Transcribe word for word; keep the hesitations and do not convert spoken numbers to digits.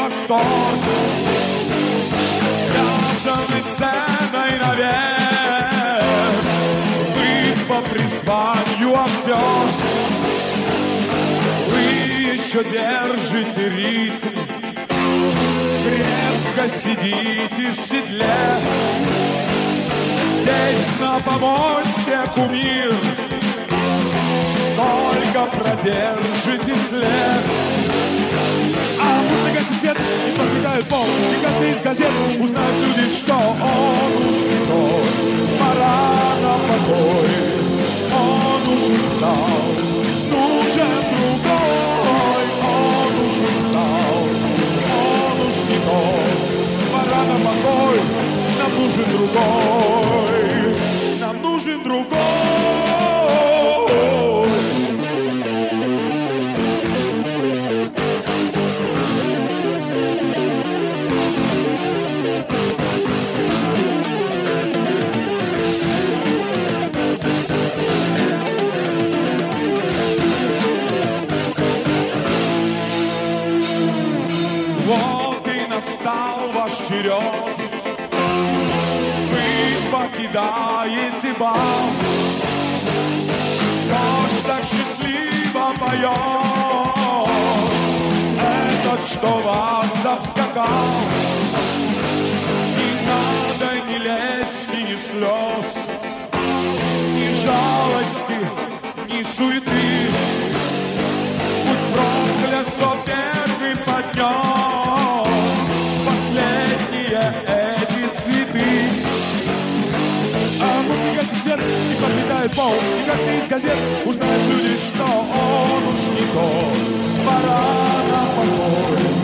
восторг, связанный сценой навек. Вы по призванию актер, вы еще держите ритм, крепко сидите в седле. Здесь на помосте кумир, сколько продержите след. А музыка свет и покидает пол, и коты из газет узнают люди, что он уж не тот. Пора на покой, он уж не стал, нужен другой. Он уж не стал, он уж не тот. Пора на покой, нам нужен другой, нам нужен другой. Вот и настал ваш черед, вы покидаете бал. Кто ж так счастливо поет, этот, что вас обскакал. Не надо ни лести, ни слез, ни жалости, ни суеты. Будь проклят, кто первый поднес последние эти цветы. А музыка свет и покидает пол, и как из газет узнают люди, что он уж не тот. Пора на покой,